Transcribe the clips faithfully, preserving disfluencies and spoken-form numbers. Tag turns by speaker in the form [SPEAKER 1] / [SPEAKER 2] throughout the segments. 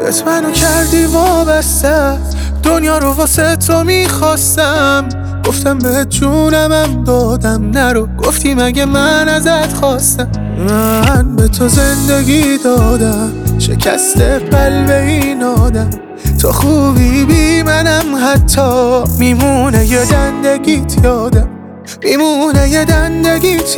[SPEAKER 1] خودت منو کردی وابسته، دنیا رو واسه تو میخواستم. گفتم به جونمم دادم نرو، گفتی مگه من ازت خواستم. من به تو زندگی دادم، شکست قلب این آدم. تو خوبی بی منم حتی میمونه یه دندگیت یادم، میمونه یه دندگیت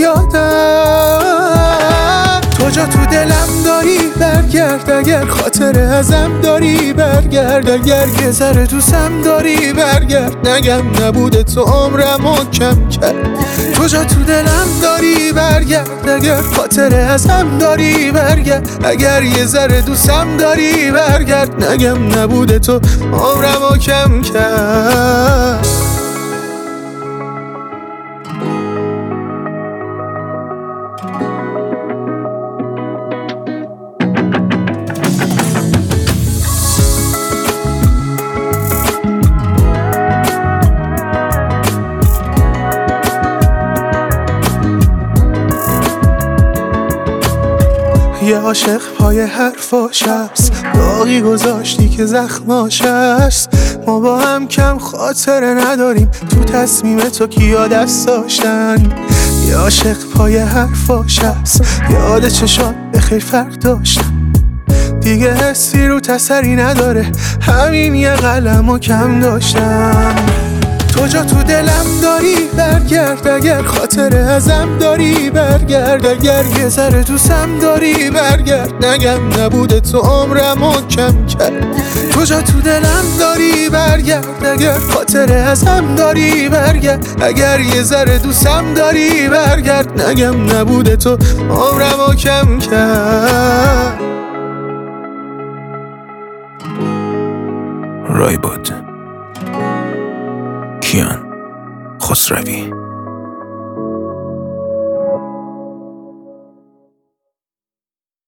[SPEAKER 1] یادم. تو جا تو دلم داری برگرد، اگر خاطر ازم داری برگرد، اگر یه ذره دوستم داری برگرد. نگم نبوده تو عمرمو کم کرد. تو جا تو دلم داری برگرد، اگر خاطر ازم داری برگرد، اگر یه ذره دوستم داری برگرد. نگم نبوده تو عمرمو کم کرد. یه عاشق پای حرفاش هست، داغی گذاشتی که زخماش هست. ما با هم کم خاطره نداریم، تو تصمیم تو کیا دست داشتن. یه عاشق پای حرفاش هست، یاد چشات بخیر فرق داشتن. دیگه حسی رو تسری نداره، همین یه قلمو کم داشتم. تو جا تو دلم داری برگرد، اگر خاطر ازم داری برگرد، اگر یه ذره دوستم داری برگرد. نگم نبوده تو عمرمو کم کرد. تو جا تو دلم داری برگرد، اگر خاطر ازم داری برگرد، اگر یه ذره دوستم داری برگرد. نگم نبوده تو عمرمو کم کرد.
[SPEAKER 2] رایباد کیان خسروی.